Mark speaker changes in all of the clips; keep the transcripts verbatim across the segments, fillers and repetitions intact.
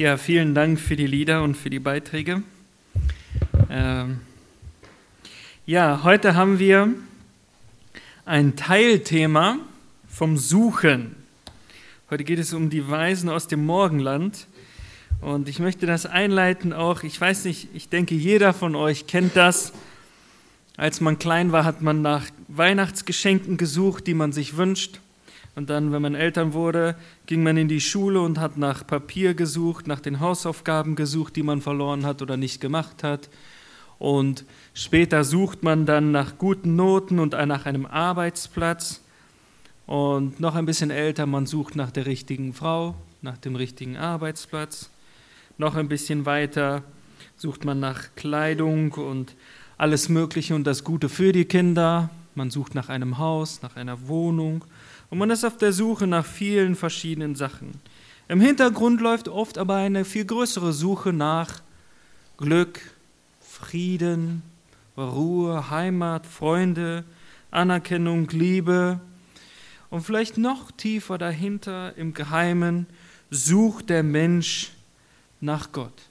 Speaker 1: Ja, vielen Dank für die Lieder und für die Beiträge. Ähm ja, heute haben wir ein Teilthema vom Suchen. Heute geht es um die Weisen aus dem Morgenland. Und ich möchte das einleiten auch, ich weiß nicht, ich denke, jeder von euch kennt das. Als man klein war, hat man nach Weihnachtsgeschenken gesucht, die man sich wünscht. Und dann, wenn man Eltern wurde, ging man in die Schule und hat nach Papier gesucht, nach den Hausaufgaben gesucht, die man verloren hat oder nicht gemacht hat. Und später sucht man dann nach guten Noten und nach einem Arbeitsplatz. Und noch ein bisschen älter, man sucht nach der richtigen Frau, nach dem richtigen Arbeitsplatz. Noch ein bisschen weiter sucht man nach Kleidung und alles Mögliche und das Gute für die Kinder. Man sucht nach einem Haus, nach einer Wohnung. Und man ist auf der Suche nach vielen verschiedenen Sachen. Im Hintergrund läuft oft aber eine viel größere Suche nach Glück, Frieden, Ruhe, Heimat, Freunde, Anerkennung, Liebe. Und vielleicht noch tiefer dahinter, im Geheimen, sucht der Mensch nach Gott.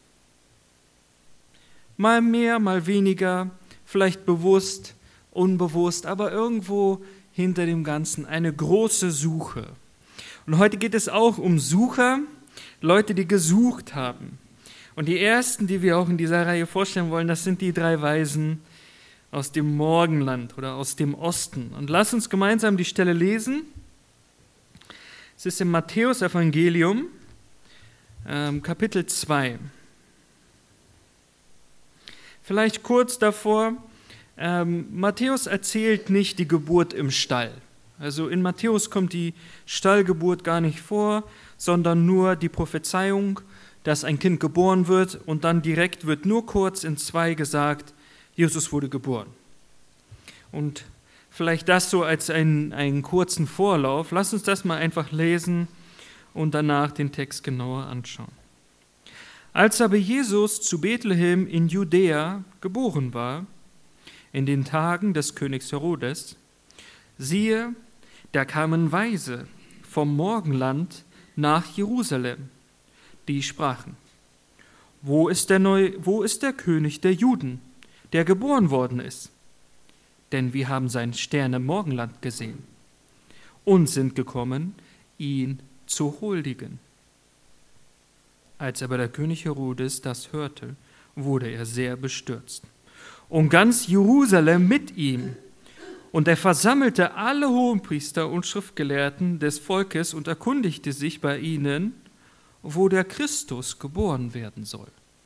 Speaker 1: Mal mehr, mal weniger, vielleicht bewusst, unbewusst, aber irgendwo hinter dem Ganzen eine große Suche. Und heute geht es auch um Sucher, Leute, die gesucht haben. Und die ersten, die wir auch in dieser Reihe vorstellen wollen, das sind die drei Weisen aus dem Morgenland oder aus dem Osten. Und lass uns gemeinsam die Stelle lesen. Es ist im Matthäus-Evangelium, ähm, Kapitel zwei. Vielleicht kurz davor, ähm, Matthäus erzählt nicht die Geburt im Stall. Also in Matthäus kommt die Stallgeburt gar nicht vor, sondern nur die Prophezeiung, dass ein Kind geboren wird und dann direkt wird nur kurz in zwei gesagt, Jesus wurde geboren. Und vielleicht das so als einen, einen kurzen Vorlauf. Lass uns das mal einfach lesen und danach den Text genauer anschauen. Als aber Jesus zu Bethlehem in Judäa geboren war, in den Tagen des Königs Herodes, siehe, da kamen Weise vom Morgenland nach Jerusalem, die sprachen, wo ist der, Neu, wo ist der König der Juden, der geboren worden ist? Denn wir haben seinen Stern im Morgenland gesehen und sind gekommen, ihn zu huldigen. Als aber der König Herodes das hörte, wurde er sehr bestürzt. Und ganz Jerusalem mit ihm. Und er versammelte alle Hohenpriester und Schriftgelehrten des Volkes und erkundigte sich bei ihnen, wo der Christus geboren werden soll.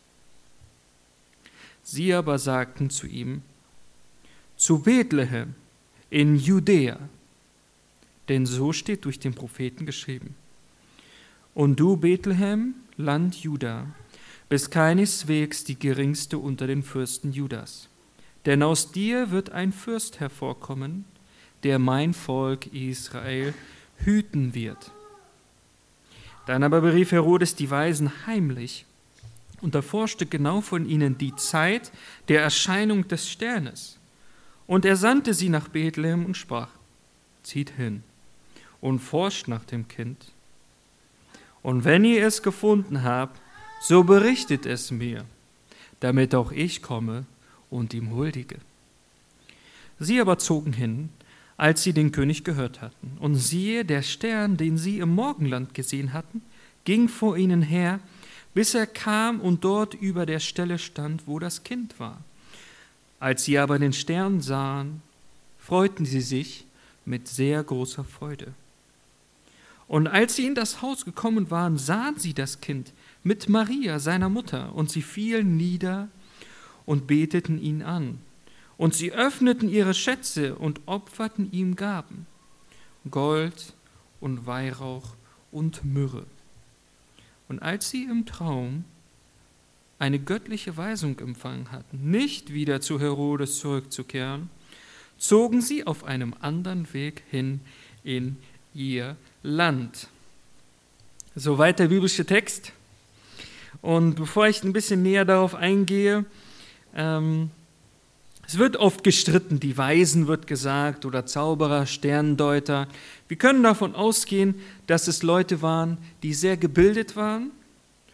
Speaker 1: Sie aber sagten zu ihm, zu Bethlehem in Judäa, denn so steht durch den Propheten geschrieben. Und du, Bethlehem, Land Juda, bist keineswegs die geringste unter den Fürsten Judas. Denn aus dir wird ein Fürst hervorkommen, der mein Volk Israel hüten wird. Dann aber berief Herodes die Weisen heimlich und erforschte genau von ihnen die Zeit der Erscheinung des Sternes. Und er sandte sie nach Bethlehem und sprach, zieht hin und forscht nach dem Kind. Und wenn ihr es gefunden habt, so berichtet es mir, damit auch ich komme und ihm huldige. Sie aber zogen hin, als sie den König gehört hatten. Und siehe, der Stern, den sie im Morgenland gesehen hatten, ging vor ihnen her, bis er kam und dort über der Stelle stand, wo das Kind war. Als sie aber den Stern sahen, freuten sie sich mit sehr großer Freude. Und als sie in das Haus gekommen waren, sahen sie das Kind mit Maria, seiner Mutter, und sie fielen nieder und beteten ihn an. Und sie öffneten ihre Schätze und opferten ihm Gaben, Gold und Weihrauch und Myrrhe. Und als sie im Traum eine göttliche Weisung empfangen hatten, nicht wieder zu Herodes zurückzukehren, zogen sie auf einem anderen Weg hin in ihr Land. Soweit der biblische Text. Und bevor ich ein bisschen näher darauf eingehe, ähm, es wird oft gestritten, die Weisen wird gesagt oder Zauberer, Sterndeuter. Wir können davon ausgehen, dass es Leute waren, die sehr gebildet waren,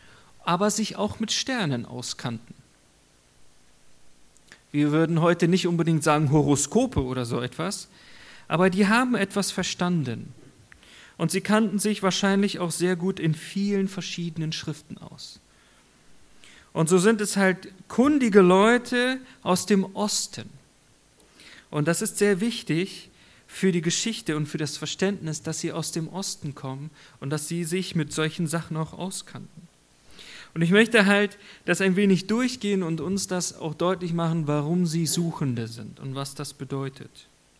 Speaker 1: aber sich auch mit Sternen auskannten. Wir würden heute nicht unbedingt sagen Horoskope oder so etwas, aber die haben etwas verstanden. Und sie kannten sich wahrscheinlich auch sehr gut in vielen verschiedenen Schriften aus. Und so sind es halt kundige Leute aus dem Osten. Und das ist sehr wichtig für die Geschichte und für das Verständnis, dass sie aus dem Osten kommen und dass sie sich mit solchen Sachen auch auskannten. Und ich möchte halt das ein wenig durchgehen und uns das auch deutlich machen, warum sie Suchende sind und was das bedeutet.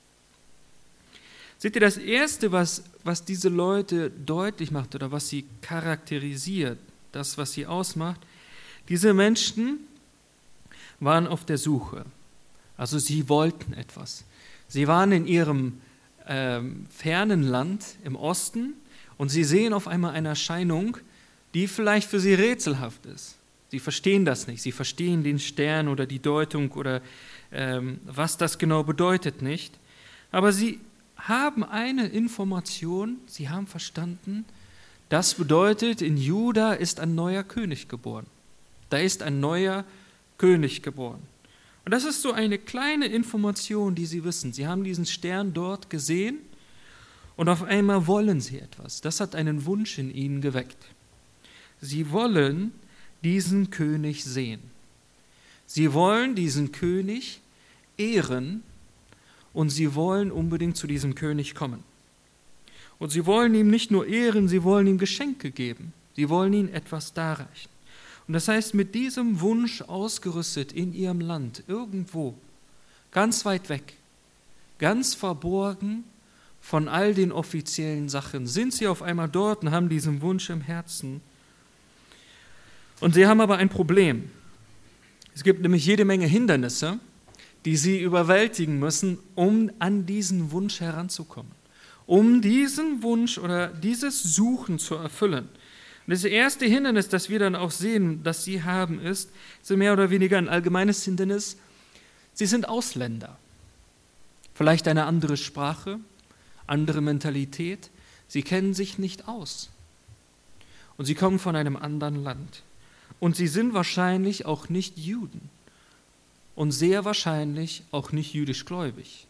Speaker 1: Seht ihr, das Erste, was, was diese Leute deutlich macht oder was sie charakterisiert, das, was sie ausmacht, diese Menschen waren auf der Suche. Also sie wollten etwas. Sie waren in ihrem ähm, fernen Land im Osten und sie sehen auf einmal eine Erscheinung, die vielleicht für sie rätselhaft ist. Sie verstehen das nicht. Sie verstehen den Stern oder die Deutung oder ähm, was das genau bedeutet nicht. Aber sie haben eine Information, sie haben verstanden, das bedeutet, in Juda ist ein neuer König geboren. Da ist ein neuer König geboren. Und das ist so eine kleine Information, die sie wissen. Sie haben diesen Stern dort gesehen und auf einmal wollen sie etwas. Das hat einen Wunsch in ihnen geweckt. Sie wollen diesen König sehen. Sie wollen diesen König ehren und sie wollen unbedingt zu diesem König kommen. Und sie wollen ihm nicht nur ehren, sie wollen ihm Geschenke geben. Sie wollen ihm etwas darreichen. Und das heißt, mit diesem Wunsch ausgerüstet in ihrem Land, irgendwo, ganz weit weg, ganz verborgen von all den offiziellen Sachen, sind sie auf einmal dort und haben diesen Wunsch im Herzen. Und sie haben aber ein Problem. Es gibt nämlich jede Menge Hindernisse, die sie überwältigen müssen, um an diesen Wunsch heranzukommen. Um diesen Wunsch oder dieses Suchen zu erfüllen. Und das erste Hindernis, das wir dann auch sehen, das sie haben, ist, so mehr oder weniger ein allgemeines Hindernis, sie sind Ausländer. Vielleicht eine andere Sprache, andere Mentalität. Sie kennen sich nicht aus. Und sie kommen von einem anderen Land. Und sie sind wahrscheinlich auch nicht Juden und sehr wahrscheinlich auch nicht jüdisch gläubig.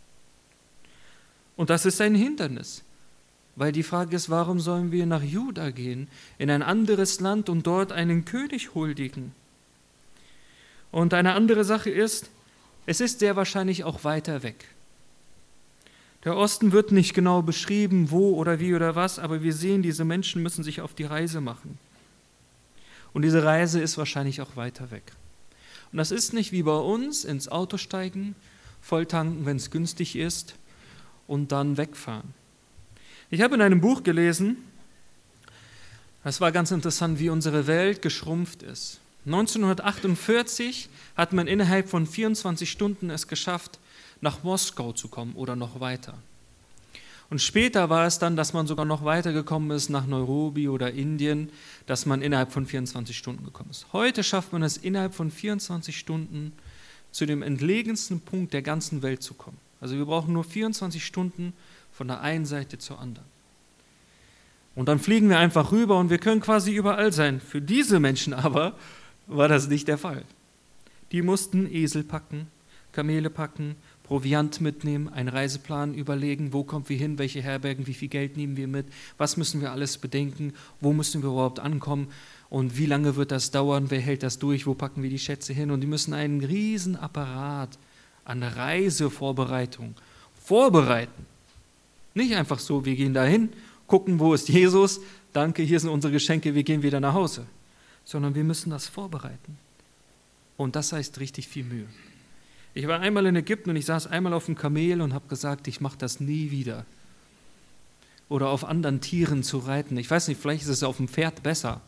Speaker 1: Und das ist ein Hindernis, weil die Frage ist, warum sollen wir nach Juda gehen, in ein anderes Land und dort einen König huldigen? Und eine andere Sache ist, es ist sehr wahrscheinlich auch weiter weg. Der Osten wird nicht genau beschrieben, wo oder wie oder was, aber wir sehen, diese Menschen müssen sich auf die Reise machen. Und diese Reise ist wahrscheinlich auch weiter weg. Und das ist nicht wie bei uns, ins Auto steigen, volltanken, wenn es günstig ist und dann wegfahren. Ich habe in einem Buch gelesen, das war ganz interessant, wie unsere Welt geschrumpft ist. neunzehnhundertachtundvierzig hat man innerhalb von vierundzwanzig Stunden es geschafft, nach Moskau zu kommen oder noch weiter. Und später war es dann, dass man sogar noch weitergekommen ist nach Nairobi oder Indien, dass man innerhalb von vierundzwanzig Stunden gekommen ist. Heute schafft man es innerhalb von vierundzwanzig Stunden zu dem entlegensten Punkt der ganzen Welt zu kommen. Also wir brauchen nur vierundzwanzig Stunden von der einen Seite zur anderen. Und dann fliegen wir einfach rüber und wir können quasi überall sein. Für diese Menschen aber war das nicht der Fall. Die mussten Esel packen, Kamele packen, Proviant mitnehmen, einen Reiseplan überlegen, wo kommen wir hin, welche Herbergen, wie viel Geld nehmen wir mit, was müssen wir alles bedenken, wo müssen wir überhaupt ankommen und wie lange wird das dauern, wer hält das durch, wo packen wir die Schätze hin. Und die müssen einen riesen Apparat an Reisevorbereitung vorbereiten. Nicht einfach so, wir gehen dahin, gucken, wo ist Jesus, danke, hier sind unsere Geschenke, wir gehen wieder nach Hause. Sondern wir müssen das vorbereiten. Und das heißt richtig viel Mühe. Ich war einmal in Ägypten und ich saß einmal auf dem Kamel und habe gesagt, ich mache das nie wieder. Oder auf anderen Tieren zu reiten. Ich weiß nicht, vielleicht ist es auf dem Pferd besser.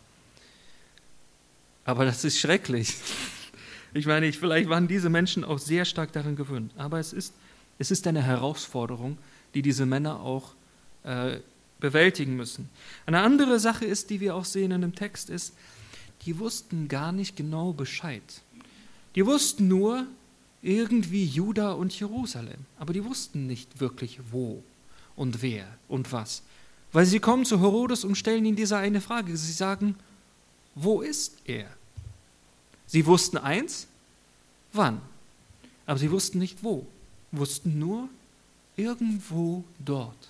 Speaker 1: Aber das ist schrecklich. Ich meine, vielleicht waren diese Menschen auch sehr stark daran gewöhnt. Aber es ist, es ist eine Herausforderung, die diese Männer auch äh, bewältigen müssen. Eine andere Sache ist, die wir auch sehen in dem Text, ist, die wussten gar nicht genau Bescheid. Die wussten nur, irgendwie Juda und Jerusalem. Aber die wussten nicht wirklich, wo und wer und was. Weil sie kommen zu Herodes und stellen ihm diese eine Frage. Sie sagen, wo ist er? Sie wussten eins, wann, aber sie wussten nicht wo, wussten nur irgendwo dort.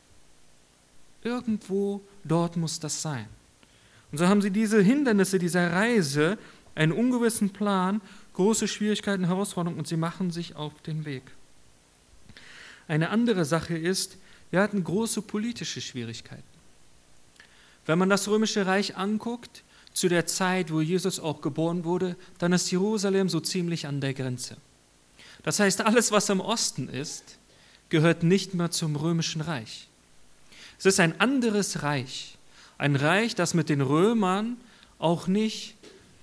Speaker 1: Irgendwo dort muss das sein. Und so haben sie diese Hindernisse dieser Reise, einen ungewissen Plan, große Schwierigkeiten, Herausforderungen und sie machen sich auf den Weg. Eine andere Sache ist, wir hatten große politische Schwierigkeiten. Wenn man das Römische Reich anguckt, zu der Zeit, wo Jesus auch geboren wurde, dann ist Jerusalem so ziemlich an der Grenze. Das heißt, alles, was im Osten ist, gehört nicht mehr zum Römischen Reich. Es ist ein anderes Reich, ein Reich, das mit den Römern auch nicht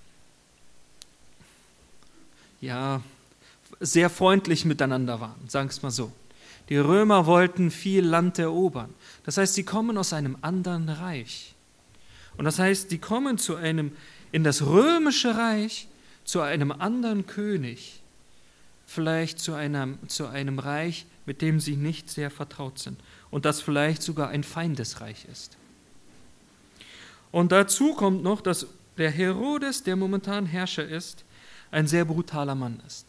Speaker 1: ja, sehr freundlich miteinander waren, sagen wir es mal so. Die Römer wollten viel Land erobern. Das heißt, sie kommen aus einem anderen Reich. Und das heißt, die kommen zu einem, in das Römische Reich, zu einem anderen König, vielleicht zu einem, zu einem Reich, mit dem sie nicht sehr vertraut sind und das vielleicht sogar ein Feindesreich ist. Und dazu kommt noch, dass der Herodes, der momentan Herrscher ist, ein sehr brutaler Mann ist.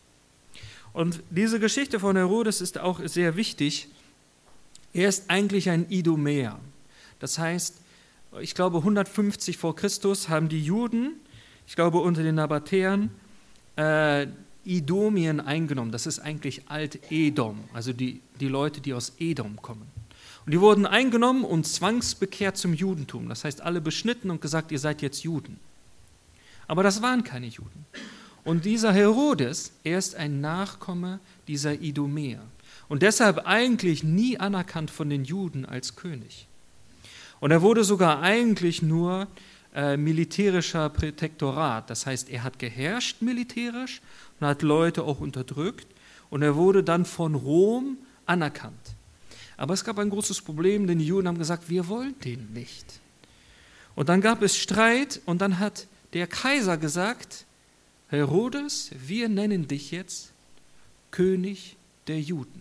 Speaker 1: Und diese Geschichte von Herodes ist auch sehr wichtig. Er ist eigentlich ein Idumäer. Das heißt, ich glaube hundertfünfzig vor Christus haben die Juden, ich glaube unter den Nabatäern, äh, Idomien eingenommen. Das ist eigentlich Alt-Edom, also die, die Leute, die aus Edom kommen. Und die wurden eingenommen und zwangsbekehrt zum Judentum. Das heißt, alle beschnitten und gesagt, ihr seid jetzt Juden. Aber das waren keine Juden. Und dieser Herodes, er ist ein Nachkomme dieser Idumäer. Und deshalb eigentlich nie anerkannt von den Juden als König. Und er wurde sogar eigentlich nur äh, militärischer Protektorat. Das heißt, er hat geherrscht militärisch und hat Leute auch unterdrückt. Und er wurde dann von Rom anerkannt. Aber es gab ein großes Problem, denn die Juden haben gesagt, wir wollen den nicht. Und dann gab es Streit und dann hat der Kaiser gesagt, Herodes, wir nennen dich jetzt König der Juden.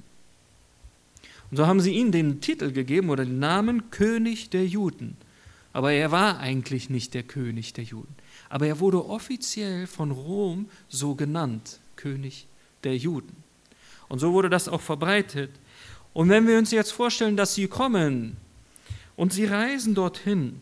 Speaker 1: Und so haben sie ihm den Titel gegeben oder den Namen König der Juden. Aber er war eigentlich nicht der König der Juden. Aber er wurde offiziell von Rom so genannt, König der Juden. Und so wurde das auch verbreitet. Und wenn wir uns jetzt vorstellen, dass sie kommen und sie reisen dorthin,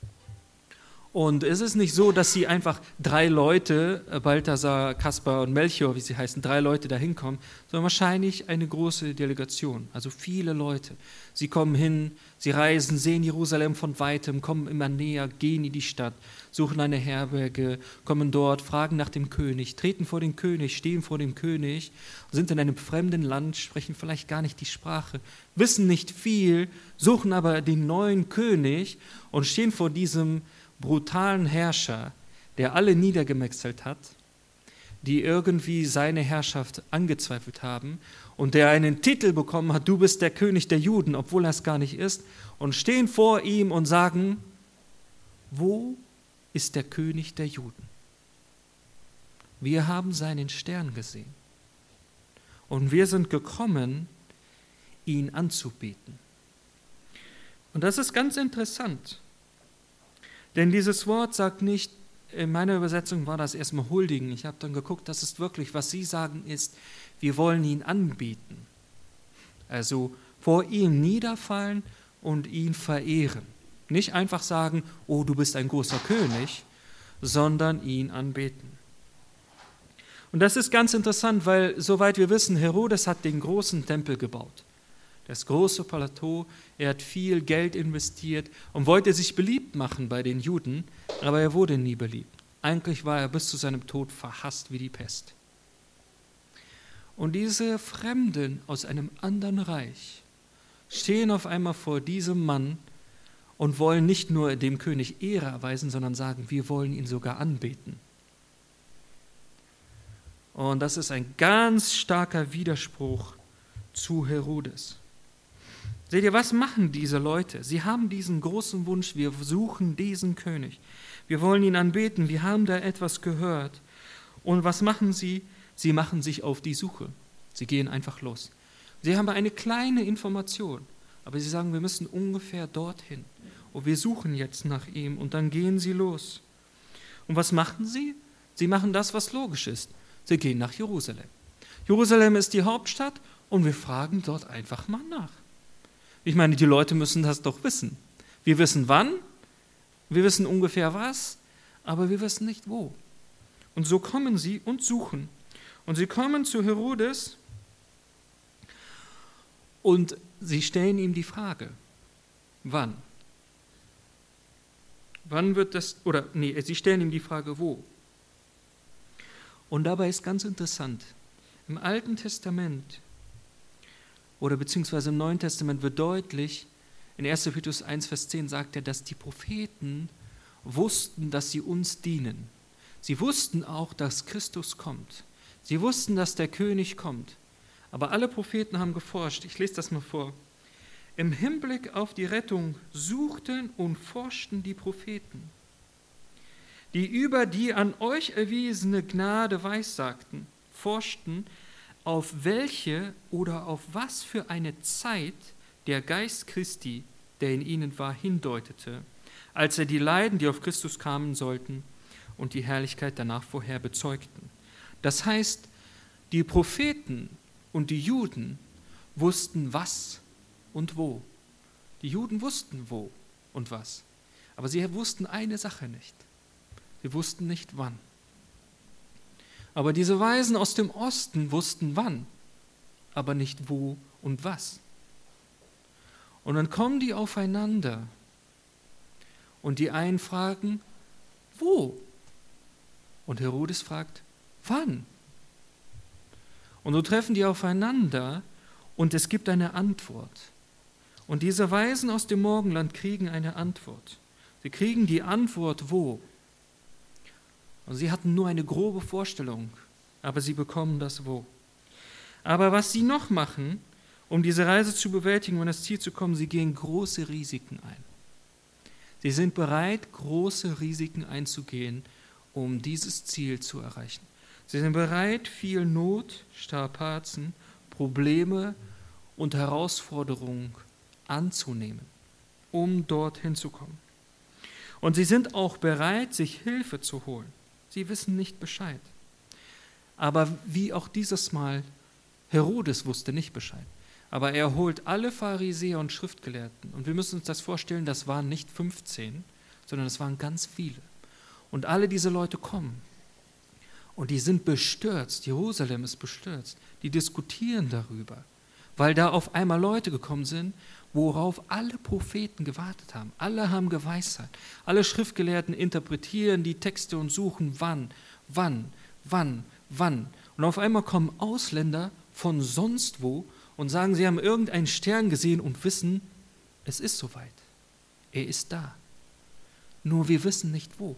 Speaker 1: und es ist nicht so, dass sie einfach drei Leute, Balthasar, Kaspar und Melchior, wie sie heißen, drei Leute da hinkommen, sondern wahrscheinlich eine große Delegation, also viele Leute. Sie kommen hin, sie reisen, sehen Jerusalem von Weitem, kommen immer näher, gehen in die Stadt, suchen eine Herberge, kommen dort, fragen nach dem König, treten vor den König, stehen vor dem König, sind in einem fremden Land, sprechen vielleicht gar nicht die Sprache, wissen nicht viel, suchen aber den neuen König und stehen vor diesem brutalen Herrscher, der alle niedergemetzelt hat, die irgendwie seine Herrschaft angezweifelt haben und der einen Titel bekommen hat, du bist der König der Juden, obwohl er es gar nicht ist, und stehen vor ihm und sagen, wo ist der König der Juden? Wir haben seinen Stern gesehen und wir sind gekommen, ihn anzubeten. Und das ist ganz interessant. Denn dieses Wort sagt nicht, in meiner Übersetzung war das erstmal huldigen. Ich habe dann geguckt, das ist wirklich, was sie sagen ist, wir wollen ihn anbeten. Also vor ihm niederfallen und ihn verehren. Nicht einfach sagen, oh, du bist ein großer König, sondern ihn anbeten. Und das ist ganz interessant, weil soweit wir wissen, Herodes hat den großen Tempel gebaut. Das große Plateau, er hat viel Geld investiert und wollte sich beliebt machen bei den Juden, aber er wurde nie beliebt. Eigentlich war er bis zu seinem Tod verhasst wie die Pest. Und diese Fremden aus einem anderen Reich stehen auf einmal vor diesem Mann und wollen nicht nur dem König Ehre erweisen, sondern sagen, wir wollen ihn sogar anbeten. Und das ist ein ganz starker Widerspruch zu Herodes. Seht ihr, was machen diese Leute? Sie haben diesen großen Wunsch, wir suchen diesen König. Wir wollen ihn anbeten, wir haben da etwas gehört. Und was machen sie? Sie machen sich auf die Suche. Sie gehen einfach los. Sie haben eine kleine Information, aber sie sagen, wir müssen ungefähr dorthin. Und wir suchen jetzt nach ihm und dann gehen sie los. Und was machen sie? Sie machen das, was logisch ist. Sie gehen nach Jerusalem. Jerusalem ist die Hauptstadt und wir fragen dort einfach mal nach. Ich meine, die Leute müssen das doch wissen. Wir wissen wann, wir wissen ungefähr was, aber wir wissen nicht wo. Und so kommen sie und suchen. Und sie kommen zu Herodes und sie stellen ihm die Frage, wann? Wann wird das, oder nee, sie stellen ihm die Frage, wo? Und dabei ist ganz interessant, im Alten Testament oder beziehungsweise im Neuen Testament wird deutlich, in erster Petrus eins, Vers zehn sagt er, dass die Propheten wussten, dass sie uns dienen. Sie wussten auch, dass Christus kommt. Sie wussten, dass der König kommt. Aber alle Propheten haben geforscht. Ich lese das mal vor. Im Hinblick auf die Rettung suchten und forschten die Propheten, die über die an euch erwiesene Gnade weissagten, forschten, auf welche oder auf was für eine Zeit der Geist Christi, der in ihnen war, hindeutete, als er die Leiden, die auf Christus kamen sollten, und die Herrlichkeit danach vorher bezeugten. Das heißt, die Propheten und die Juden wussten was und wo. Die Juden wussten wo und was, aber sie wussten eine Sache nicht. Sie wussten nicht wann. Aber diese Weisen aus dem Osten wussten wann, aber nicht wo und was. Und dann kommen die aufeinander und die einen fragen, wo? Und Herodes fragt, wann? Und so treffen die aufeinander und es gibt eine Antwort. Und diese Weisen aus dem Morgenland kriegen eine Antwort. Sie kriegen die Antwort, wo? Und sie hatten nur eine grobe Vorstellung, aber sie bekommen das wo. Aber was sie noch machen, um diese Reise zu bewältigen und an das Ziel zu kommen, sie gehen große Risiken ein. Sie sind bereit, große Risiken einzugehen, um dieses Ziel zu erreichen. Sie sind bereit, viel Not, Strapazen, Probleme und Herausforderungen anzunehmen, um dorthin zu kommen. Und sie sind auch bereit, sich Hilfe zu holen. Sie wissen nicht Bescheid. Aber wie auch dieses Mal, Herodes wusste nicht Bescheid. Aber er holt alle Pharisäer und Schriftgelehrten. Und wir müssen uns das vorstellen, das waren nicht fünfzehn, sondern es waren ganz viele. Und alle diese Leute kommen. Und die sind bestürzt. Jerusalem ist bestürzt. Die diskutieren darüber, weil da auf einmal Leute gekommen sind, worauf alle Propheten gewartet haben. Alle haben Geweissheit. Alle Schriftgelehrten interpretieren die Texte und suchen wann, wann, wann, wann. Und auf einmal kommen Ausländer von sonst wo und sagen, sie haben irgendeinen Stern gesehen und wissen, es ist soweit. Er ist da. Nur wir wissen nicht wo.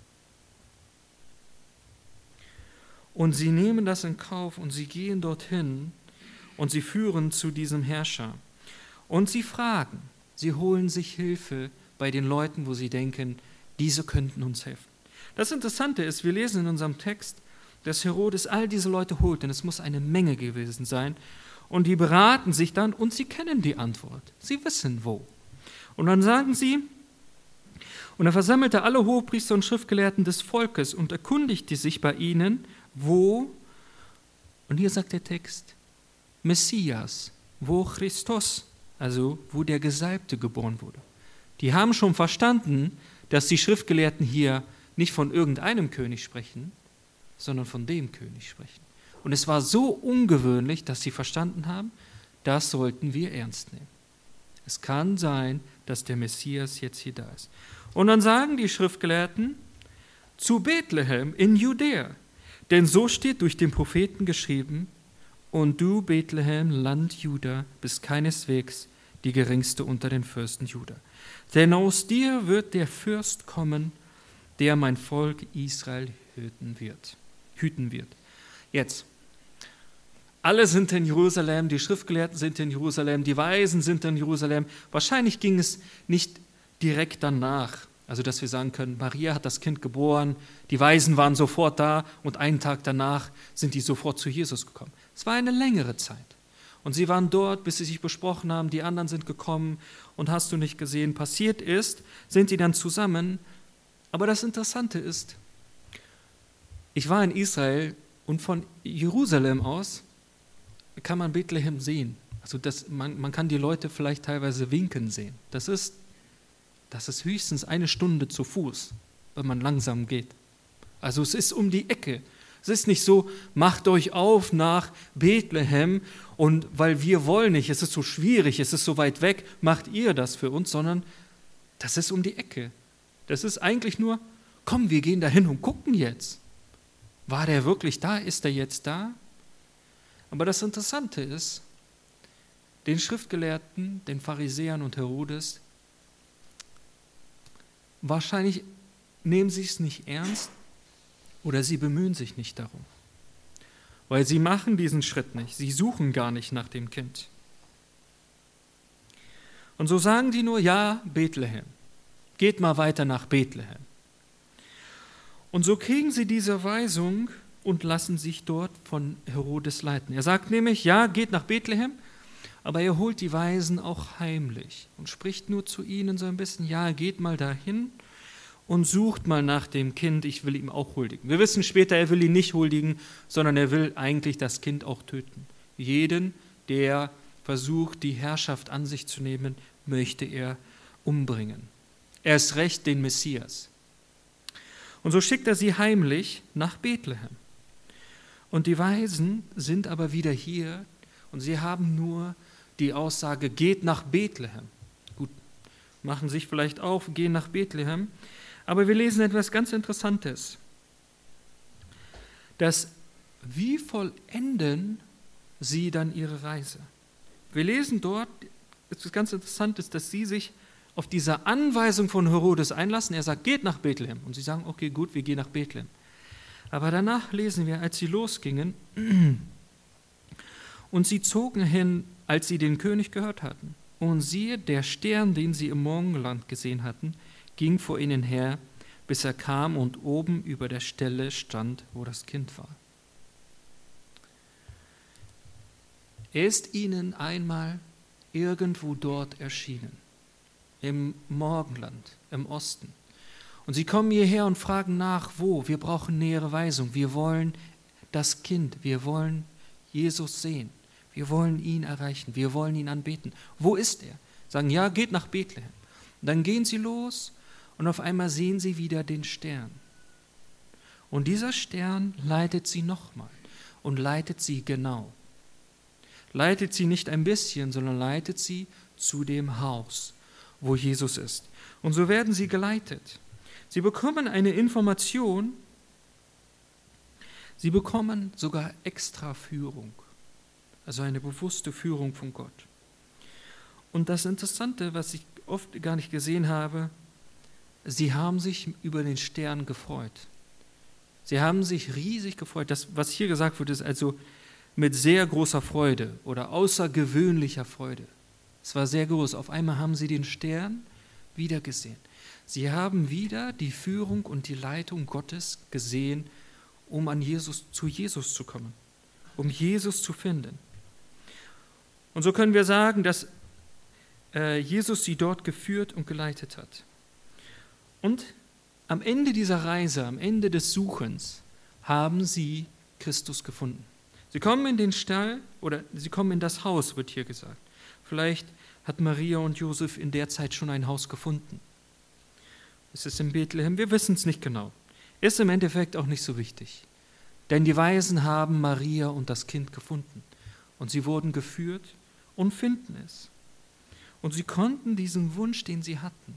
Speaker 1: Und sie nehmen das in Kauf und sie gehen dorthin und sie führen zu diesem Herrscher. Und sie fragen, sie holen sich Hilfe bei den Leuten, wo sie denken, diese könnten uns helfen. Das Interessante ist, wir lesen in unserem Text, dass Herodes all diese Leute holt, denn es muss eine Menge gewesen sein. Und die beraten sich dann und sie kennen die Antwort. Sie wissen wo. Und dann sagen sie, und er versammelte alle Hohepriester und Schriftgelehrten des Volkes und erkundigte sich bei ihnen, wo, und hier sagt der Text, Messias, wo Christus, also wo der Gesalbte geboren wurde. Die haben schon verstanden, dass die Schriftgelehrten hier nicht von irgendeinem König sprechen, sondern von dem König sprechen. Und es war so ungewöhnlich, dass sie verstanden haben, das sollten wir ernst nehmen. Es kann sein, dass der Messias jetzt hier da ist. Und dann sagen die Schriftgelehrten, zu Bethlehem in Judäa, denn so steht durch den Propheten geschrieben, und du, Bethlehem, Land Juda, bist keineswegs die geringste unter den Fürsten Juda. Denn aus dir wird der Fürst kommen, der mein Volk Israel hüten wird. Hüten wird. Jetzt, alle sind in Jerusalem, die Schriftgelehrten sind in Jerusalem, die Weisen sind in Jerusalem. Wahrscheinlich ging es nicht direkt danach, also dass wir sagen können, Maria hat das Kind geboren, die Weisen waren sofort da und einen Tag danach sind die sofort zu Jesus gekommen. Es war eine längere Zeit. Und sie waren dort, bis sie sich besprochen haben, die anderen sind gekommen und hast du nicht gesehen, passiert ist, sind die dann zusammen. Aber das Interessante ist, Ich war in Israel und von Jerusalem aus kann man Bethlehem sehen. Also das, man, man kann die Leute vielleicht teilweise winken sehen. Das ist, das ist höchstens eine Stunde zu Fuß, wenn man langsam geht. Also es ist um die Ecke. Es ist nicht so, macht euch auf nach Bethlehem und weil wir wollen nicht, es ist so schwierig, es ist so weit weg, macht ihr das für uns, sondern das ist um die Ecke. Das ist eigentlich nur, komm, wir gehen dahin und gucken jetzt. War der wirklich da? Ist er jetzt da? Aber das Interessante ist, den Schriftgelehrten, den Pharisäern und Herodes, wahrscheinlich nehmen sie es nicht ernst oder sie bemühen sich nicht darum. Weil sie machen diesen Schritt nicht. Sie suchen gar nicht nach dem Kind. Und so sagen die nur, ja, Bethlehem. Geht mal weiter nach Bethlehem. Und so kriegen sie diese Weisung und lassen sich dort von Herodes leiten. Er sagt nämlich, ja, geht nach Bethlehem, aber er holt die Weisen auch heimlich und spricht nur zu ihnen so ein bisschen, ja, geht mal dahin und sucht mal nach dem Kind, ich will ihm auch huldigen. Wir wissen später, er will ihn nicht huldigen, sondern er will eigentlich das Kind auch töten. Jeden, der versucht, die Herrschaft an sich zu nehmen, möchte er umbringen. Erst recht den Messias. Und so schickt er sie heimlich nach Bethlehem. Und die Weisen sind aber wieder hier und sie haben nur die Aussage, geht nach Bethlehem. Gut, machen sich vielleicht auf, gehen nach Bethlehem. Aber wir lesen etwas ganz Interessantes. Dass wie vollenden sie dann ihre Reise? Wir lesen dort, etwas ganz Interessantes, dass sie sich auf diese Anweisung von Herodes einlassen. Er sagt, geht nach Bethlehem. Und sie sagen, okay, gut, wir gehen nach Bethlehem. Aber danach lesen wir, als sie losgingen, und sie zogen hin, als sie den König gehört hatten. Und siehe, der Stern, den sie im Morgenland gesehen hatten, ging vor ihnen her, bis er kam und oben über der Stelle stand, wo das Kind war. Er ist ihnen einmal irgendwo dort erschienen, im Morgenland, im Osten. Und sie kommen hierher und fragen nach, wo? Wir brauchen nähere Weisung. Wir wollen das Kind, wir wollen Jesus sehen. Wir wollen ihn erreichen, wir wollen ihn anbeten. Wo ist er? Sagen, ja, geht nach Bethlehem. Und dann gehen sie los und auf einmal sehen sie wieder den Stern. Und dieser Stern leitet sie nochmal und leitet sie genau. Leitet sie nicht ein bisschen, sondern leitet sie zu dem Haus, wo Jesus ist. Und so werden sie geleitet. Sie bekommen eine Information, sie bekommen sogar extra Führung, also eine bewusste Führung von Gott. Und das Interessante, was ich oft gar nicht gesehen habe, sie haben sich über den Stern gefreut. Sie haben sich riesig gefreut. Das, was hier gesagt wird, ist also mit sehr großer Freude oder außergewöhnlicher Freude. Es war sehr groß. Auf einmal haben sie den Stern wieder gesehen. Sie haben wieder die Führung und die Leitung Gottes gesehen, um an Jesus, zu Jesus zu kommen, um Jesus zu finden. Und so können wir sagen, dass äh, Jesus sie dort geführt und geleitet hat. Und am Ende dieser Reise, am Ende des Suchens, haben sie Christus gefunden. Sie kommen in den Stall oder sie kommen in das Haus, wird hier gesagt. Vielleicht hat Maria und Josef in der Zeit schon ein Haus gefunden. Ist es in Bethlehem? Wir wissen es nicht genau. Ist im Endeffekt auch nicht so wichtig. Denn die Weisen haben Maria und das Kind gefunden. Und sie wurden geführt und finden es. Und sie konnten diesen Wunsch, den sie hatten,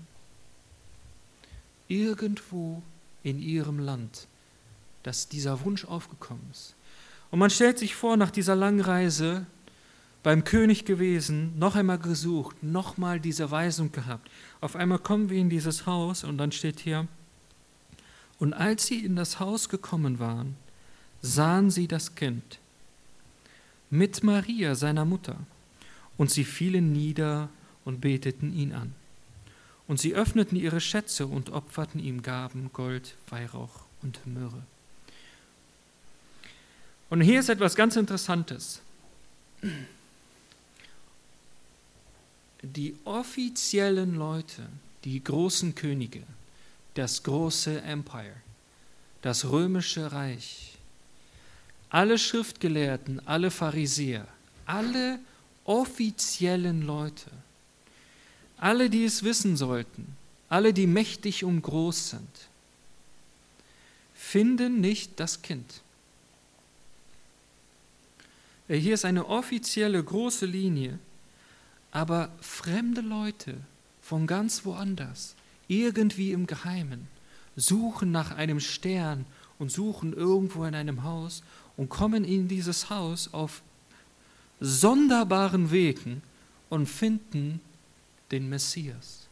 Speaker 1: irgendwo in ihrem Land, dass dieser Wunsch aufgekommen ist. Und man stellt sich vor, nach dieser langen Reise, beim König gewesen, noch einmal gesucht, noch mal diese Weisung gehabt. Auf einmal kommen wir in dieses Haus und dann steht hier, und als sie in das Haus gekommen waren, sahen sie das Kind mit Maria, seiner Mutter, und sie fielen nieder und beteten ihn an. Und sie öffneten ihre Schätze und opferten ihm Gaben, Gold, Weihrauch und Myrrhe. Und hier ist etwas ganz Interessantes. Die offiziellen Leute, die großen Könige, das große Empire, das römische Reich, alle Schriftgelehrten, alle Pharisäer, alle offiziellen Leute, alle, die es wissen sollten, alle, die mächtig und groß sind, finden nicht das Kind. Hier ist eine offizielle große Linie, aber fremde Leute von ganz woanders, irgendwie im Geheimen, suchen nach einem Stern und suchen irgendwo in einem Haus und kommen in dieses Haus auf sonderbaren Wegen und finden den Messias.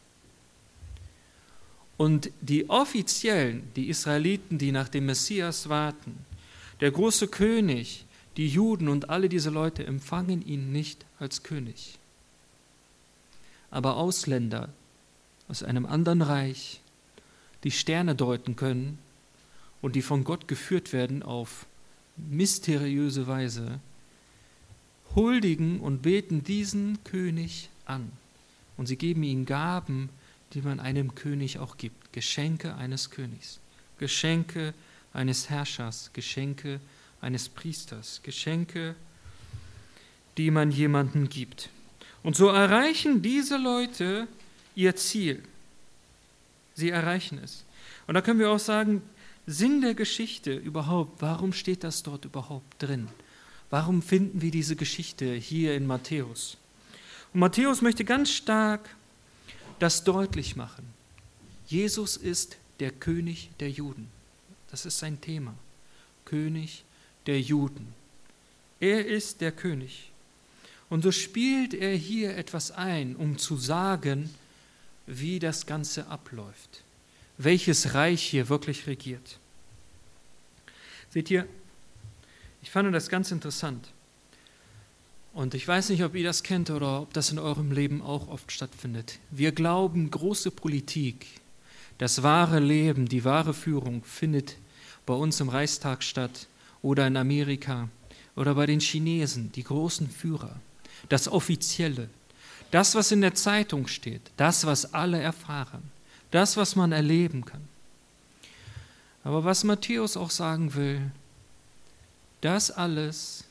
Speaker 1: Und die Offiziellen, die Israeliten, die nach dem Messias warten, der große König, die Juden und alle diese Leute empfangen ihn nicht als König. Aber Ausländer aus einem anderen Reich, die Sterne deuten können und die von Gott geführt werden auf mysteriöse Weise, huldigen und beten diesen König an. Und sie geben ihm Gaben, die man einem König auch gibt. Geschenke eines Königs, Geschenke eines Herrschers, Geschenke eines Priesters, Geschenke, die man jemandem gibt. Und so erreichen diese Leute ihr Ziel. Sie erreichen es. Und da können wir auch sagen, Sinn der Geschichte überhaupt, warum steht das dort überhaupt drin? Warum finden wir diese Geschichte hier in Matthäus? Und Matthäus möchte ganz stark das deutlich machen. Jesus ist der König der Juden. Das ist sein Thema. König der Juden. Er ist der König. Und so spielt er hier etwas ein, um zu sagen, wie das Ganze abläuft. Welches Reich hier wirklich regiert. Seht ihr, ich fand das ganz interessant. Und ich weiß nicht, ob ihr das kennt oder ob das in eurem Leben auch oft stattfindet. Wir glauben, große Politik, das wahre Leben, die wahre Führung findet bei uns im Reichstag statt oder in Amerika oder bei den Chinesen, die großen Führer, das Offizielle, das, was in der Zeitung steht, das, was alle erfahren, das, was man erleben kann. Aber was Matthäus auch sagen will, das alles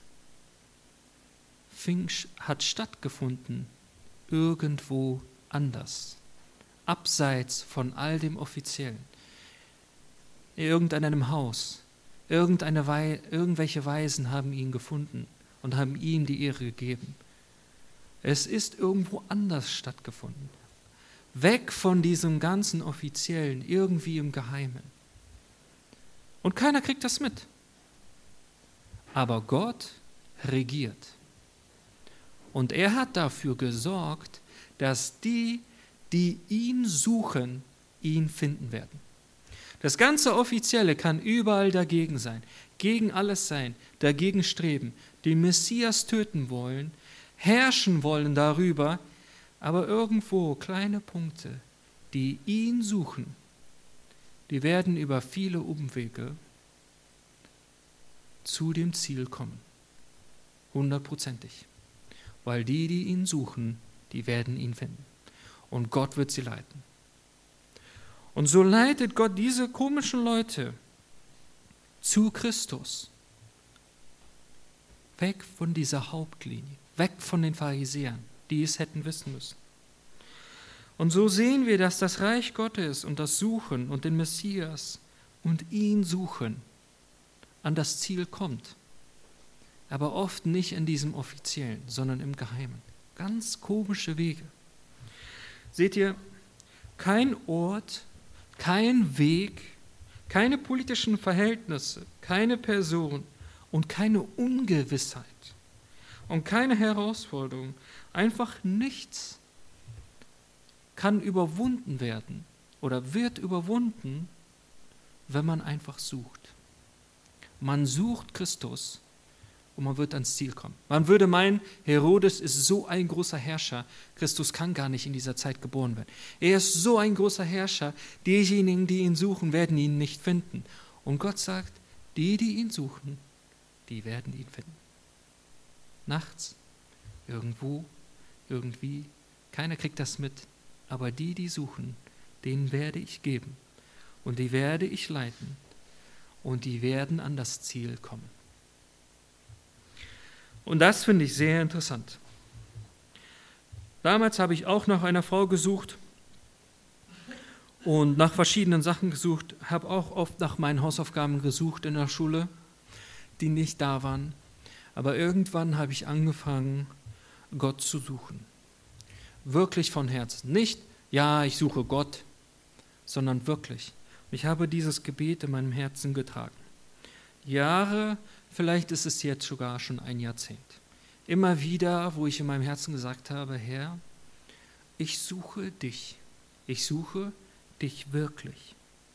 Speaker 1: fing, hat stattgefunden irgendwo anders, abseits von all dem Offiziellen, in irgendeinem Haus. Irgendeine Wei- irgendwelche Weisen haben ihn gefunden und haben ihm die Ehre gegeben. Es ist irgendwo anders stattgefunden. Weg von diesem ganzen Offiziellen, irgendwie im Geheimen. Und keiner kriegt das mit. Aber Gott regiert. Und er hat dafür gesorgt, dass die, die ihn suchen, ihn finden werden. Das ganze Offizielle kann überall dagegen sein, gegen alles sein, dagegen streben, den Messias töten wollen, herrschen wollen darüber, aber irgendwo kleine Punkte, die ihn suchen, die werden über viele Umwege zu dem Ziel kommen. Hundertprozentig. Weil die, die ihn suchen, die werden ihn finden. Und Gott wird sie leiten. Und so leitet Gott diese komischen Leute zu Christus. Weg von dieser Hauptlinie, weg von den Pharisäern, die es hätten wissen müssen. Und so sehen wir, dass das Reich Gottes und das Suchen und den Messias und ihn suchen an das Ziel kommt. Aber oft nicht in diesem Offiziellen, sondern im Geheimen. Ganz komische Wege. Seht ihr, kein Ort, kein Weg, keine politischen Verhältnisse, keine Person und keine Ungewissheit und keine Herausforderung, einfach nichts kann überwunden werden oder wird überwunden, wenn man einfach sucht. Man sucht Christus und man wird ans Ziel kommen. Man würde meinen, Herodes ist so ein großer Herrscher, Christus kann gar nicht in dieser Zeit geboren werden. Er ist so ein großer Herrscher, diejenigen, die ihn suchen, werden ihn nicht finden. Und Gott sagt, die, die ihn suchen, die werden ihn finden. Nachts, irgendwo, irgendwie, keiner kriegt das mit, aber die, die suchen, denen werde ich geben und die werde ich leiten. und die werden an das Ziel kommen. Und das finde ich sehr interessant. Damals habe ich auch nach einer Frau gesucht und nach verschiedenen Sachen gesucht, habe auch oft nach meinen Hausaufgaben gesucht in der Schule, die nicht da waren. Aber irgendwann habe ich angefangen, Gott zu suchen. Wirklich von Herzen. Nicht, ja, ich suche Gott, sondern wirklich. Ich habe dieses Gebet in meinem Herzen getragen. Jahre, vielleicht ist es jetzt sogar schon ein Jahrzehnt. Immer wieder, wo ich in meinem Herzen gesagt habe, Herr, ich suche dich. Ich suche dich wirklich.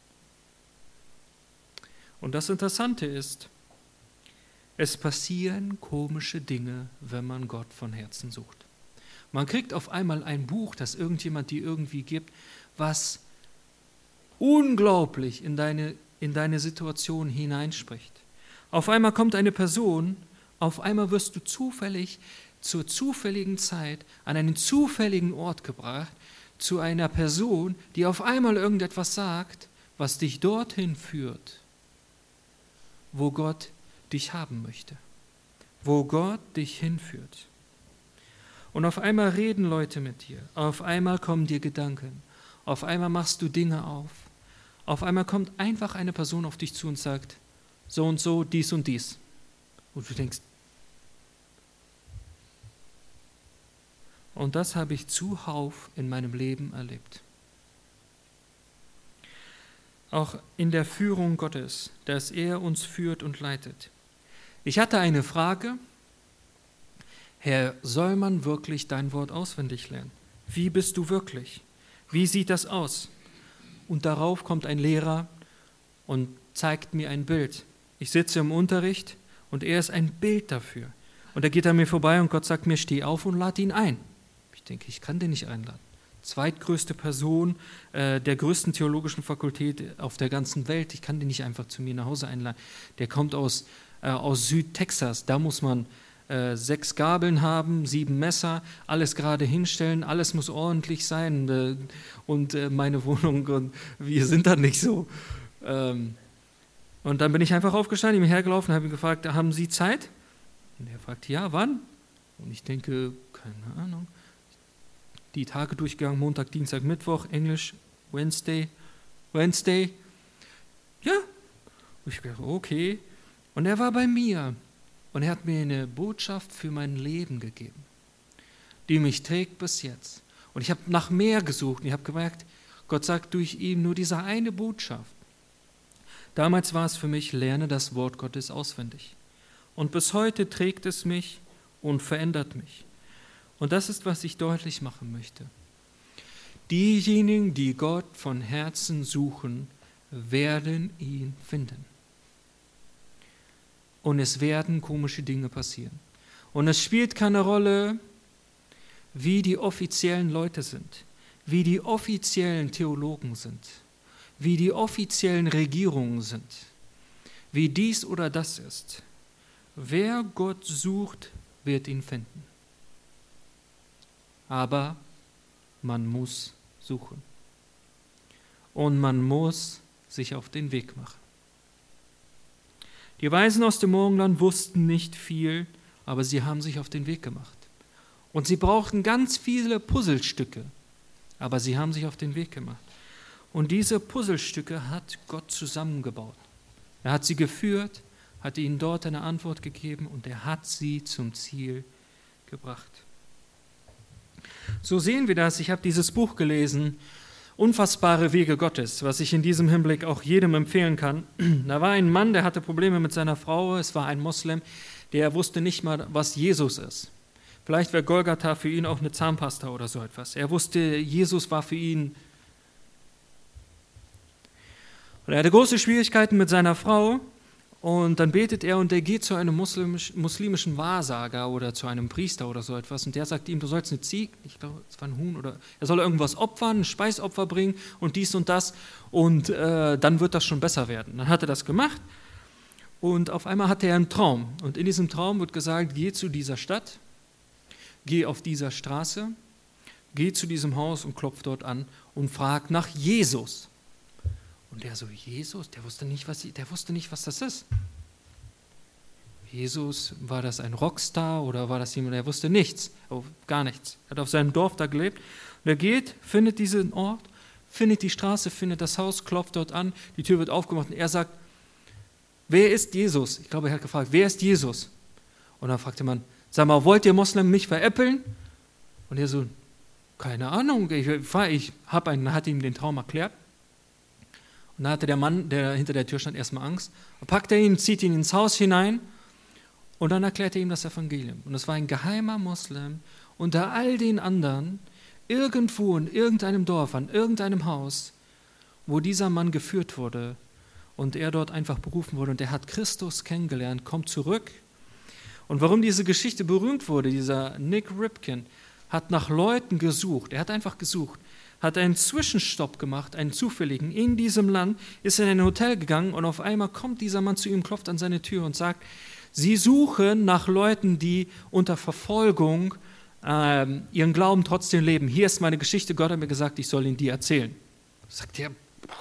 Speaker 1: Und das Interessante ist, es passieren komische Dinge, wenn man Gott von Herzen sucht. Man kriegt auf einmal ein Buch, das irgendjemand dir irgendwie gibt, was unglaublich in deine, in deine Situation hineinspricht. Auf einmal kommt eine Person, auf einmal wirst du zufällig zur zufälligen Zeit an einen zufälligen Ort gebracht, zu einer Person, die auf einmal irgendetwas sagt, was dich dorthin führt, wo Gott dich haben möchte, wo Gott dich hinführt. Und auf einmal reden Leute mit dir, auf einmal kommen dir Gedanken, auf einmal machst du Dinge auf, auf einmal kommt einfach eine Person auf dich zu und sagt, so und so, dies und dies. Und du denkst, und das habe ich zuhauf in meinem Leben erlebt. Auch in der Führung Gottes, dass er uns führt und leitet. Ich hatte eine Frage, Herr, soll man wirklich dein Wort auswendig lernen? Wie bist du wirklich? Wie sieht das aus? Und darauf kommt ein Lehrer und zeigt mir ein Bild. Ich sitze im Unterricht und er ist ein Bild dafür. Und da geht er mir vorbei und Gott sagt mir, steh auf und lad ihn ein. Ich denke, ich kann den nicht einladen. Zweitgrößte Person äh, der größten theologischen Fakultät auf der ganzen Welt. Ich kann den nicht einfach zu mir nach Hause einladen. Der kommt aus, äh, aus Südtexas. Da muss man äh, sechs Gabeln haben, sieben Messer, alles gerade hinstellen, alles muss ordentlich sein. Äh, und äh, meine Wohnung, und wir sind da nicht so. Ähm, und dann bin ich einfach aufgestanden, ihm hergelaufen, habe ihn gefragt, haben Sie Zeit? Und er fragt, ja, wann? Und ich denke, keine Ahnung. Die Tage durchgegangen, Montag, Dienstag, Mittwoch, Englisch, Wednesday, Wednesday. Ja. Und ich dachte, okay. Und er war bei mir und er hat mir eine Botschaft für mein Leben gegeben, die mich trägt bis jetzt. Und ich habe nach mehr gesucht und ich habe gemerkt, Gott sagt durch ihn nur diese eine Botschaft. Damals war es für mich, lerne das Wort Gottes auswendig. Und bis heute trägt es mich und verändert mich. Und das ist, was ich deutlich machen möchte. Diejenigen, die Gott von Herzen suchen, werden ihn finden. Und es werden komische Dinge passieren. Und es spielt keine Rolle, wie die offiziellen Leute sind, wie die offiziellen Theologen sind, wie die offiziellen Regierungen sind, wie dies oder das ist. Wer Gott sucht, wird ihn finden. Aber man muss suchen. Und man muss sich auf den Weg machen. Die Weisen aus dem Morgenland wussten nicht viel, aber sie haben sich auf den Weg gemacht. Und sie brauchten ganz viele Puzzlestücke, aber sie haben sich auf den Weg gemacht. Und diese Puzzlestücke hat Gott zusammengebaut. Er hat sie geführt, hat ihnen dort eine Antwort gegeben und er hat sie zum Ziel gebracht. So sehen wir das. Ich habe dieses Buch gelesen, Unfassbare Wege Gottes, was ich in diesem Hinblick auch jedem empfehlen kann. Da war ein Mann, der hatte Probleme mit seiner Frau, es war ein Moslem, der wusste nicht mal, was Jesus ist. Vielleicht wäre Golgatha für ihn auch eine Zahnpasta oder so etwas. Er wusste, Jesus war für ihn. Und er hatte große Schwierigkeiten mit seiner Frau. Und dann betet er und er geht zu einem muslimisch, muslimischen Wahrsager oder zu einem Priester oder so etwas. Und der sagt ihm, du sollst eine Ziege, ich glaube, es war ein Huhn, oder er soll irgendwas opfern, ein Speisopfer bringen und dies und das. Und äh, dann wird das schon besser werden. Dann hat er das gemacht und auf einmal hatte er einen Traum. Und in diesem Traum wird gesagt, geh zu dieser Stadt, geh auf dieser Straße, geh zu diesem Haus und klopf dort an und frag nach Jesus. Und der so, Jesus, der wusste nicht, was, der wusste nicht, was das ist. Jesus, war das ein Rockstar oder war das jemand, der wusste nichts, oh, gar nichts. Er hat auf seinem Dorf da gelebt. Und er geht, findet diesen Ort, findet die Straße, findet das Haus, klopft dort an, die Tür wird aufgemacht und er sagt, wer ist Jesus? Ich glaube, er hat gefragt, wer ist Jesus? Und dann fragte man, sag mal, wollt ihr Moslem mich veräppeln? Und er so, keine Ahnung, ich, ich habe einen, hat ihm den Traum erklärt. Und dann hatte der Mann, der hinter der Tür stand, erstmal Angst. Und packt er ihn, zieht ihn ins Haus hinein und dann erklärt er ihm das Evangelium. Und es war ein geheimer Moslem unter all den anderen, irgendwo in irgendeinem Dorf, an irgendeinem Haus, wo dieser Mann geführt wurde und er dort einfach berufen wurde und er hat Christus kennengelernt, kommt zurück. Und warum diese Geschichte berühmt wurde, dieser Nick Ripken hat nach Leuten gesucht, er hat einfach gesucht, hat einen Zwischenstopp gemacht, einen zufälligen, in diesem Land, ist in ein Hotel gegangen und auf einmal kommt dieser Mann zu ihm, klopft an seine Tür und sagt, sie suchen nach Leuten, die unter Verfolgung äh, ihren Glauben trotzdem leben. Hier ist meine Geschichte, Gott hat mir gesagt, ich soll Ihnen die erzählen. Sagt er.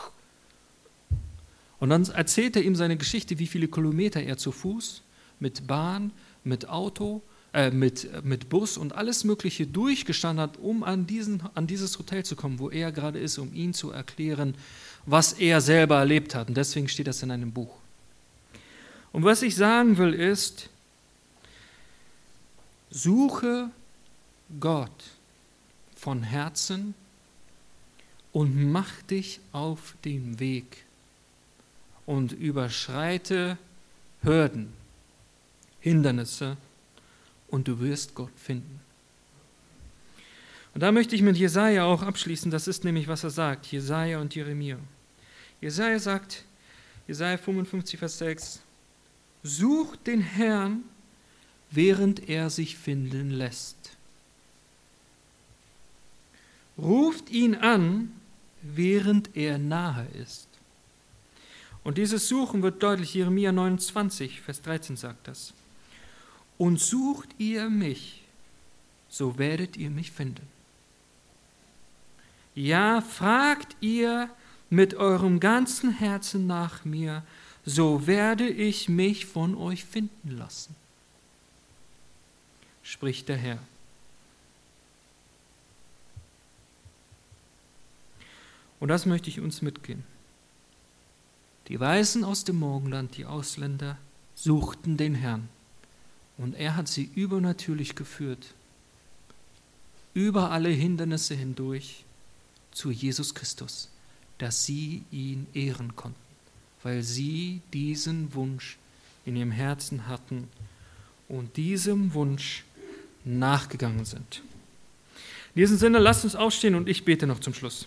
Speaker 1: Und dann erzählt er ihm seine Geschichte, wie viele Kilometer er zu Fuß, mit Bahn, mit Auto, äh, mit, mit Bus und alles Mögliche durchgestanden hat, um an, diesen, an dieses Hotel zu kommen, wo er gerade ist, um ihm zu erklären, was er selber erlebt hat. Und deswegen steht das in einem Buch. Und was ich sagen will ist, suche Gott von Herzen und mach dich auf den Weg und überschreite Hürden, Hindernisse und du wirst Gott finden. Und da möchte ich mit Jesaja auch abschließen, das ist nämlich, was er sagt, Jesaja und Jeremia. Jesaja sagt, Jesaja fünfundfünfzig, Vers sechs, sucht den Herrn, während er sich finden lässt. Ruft ihn an, während er nahe ist. Und dieses Suchen wird deutlich, Jeremia neunundzwanzig, Vers dreizehn sagt das. Und sucht ihr mich, so werdet ihr mich finden. Ja, fragt ihr mit eurem ganzen Herzen nach mir, so werde ich mich von euch finden lassen, spricht der Herr. Und das möchte ich uns mitgeben. Die Weisen aus dem Morgenland, die Ausländer, suchten den Herrn. Und er hat sie übernatürlich geführt, über alle Hindernisse hindurch, zu Jesus Christus, dass sie ihn ehren konnten, weil sie diesen Wunsch in ihrem Herzen hatten und diesem Wunsch nachgegangen sind. In diesem Sinne, lasst uns aufstehen und ich bete noch zum Schluss.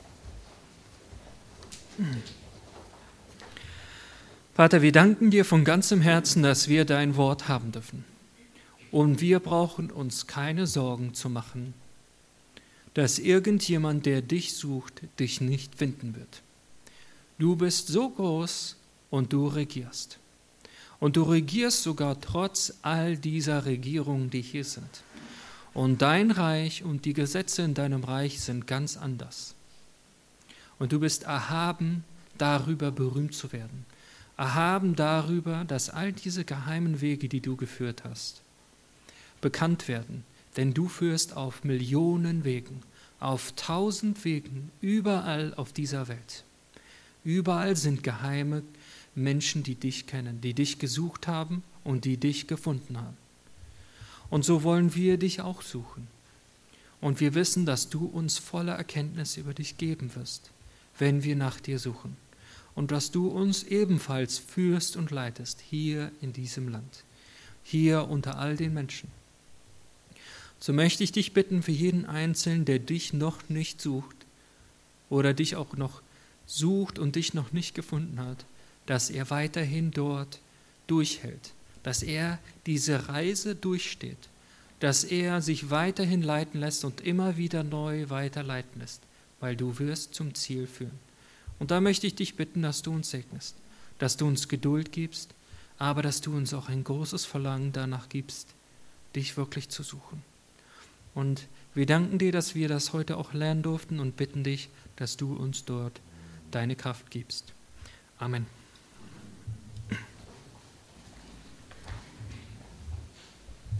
Speaker 1: Vater, wir danken dir von ganzem Herzen, dass wir dein Wort haben dürfen. Und wir brauchen uns keine Sorgen zu machen, dass irgendjemand, der dich sucht, dich nicht finden wird. Du bist so groß und du regierst. Und du regierst sogar trotz all dieser Regierungen, die hier sind. Und dein Reich und die Gesetze in deinem Reich sind ganz anders. Und du bist erhaben, darüber berühmt zu werden. Erhaben darüber, dass all diese geheimen Wege, die du geführt hast, bekannt werden. Denn du führst auf Millionen Wegen, auf tausend Wegen, überall auf dieser Welt. Überall sind geheime Menschen, die dich kennen, die dich gesucht haben und die dich gefunden haben. Und so wollen wir dich auch suchen. Und wir wissen, dass du uns volle Erkenntnis über dich geben wirst, wenn wir nach dir suchen. Und dass du uns ebenfalls führst und leitest hier in diesem Land, hier unter all den Menschen. So möchte ich dich bitten für jeden Einzelnen, der dich noch nicht sucht oder dich auch noch sucht und dich noch nicht gefunden hat, dass er weiterhin dort durchhält, dass er diese Reise durchsteht, dass er sich weiterhin leiten lässt und immer wieder neu weiterleiten lässt, weil du wirst zum Ziel führen. Und da möchte ich dich bitten, dass du uns segnest, dass du uns Geduld gibst, aber dass du uns auch ein großes Verlangen danach gibst, dich wirklich zu suchen. Und wir danken dir, dass wir das heute auch lernen durften und bitten dich, dass du uns dort deine Kraft gibst. Amen.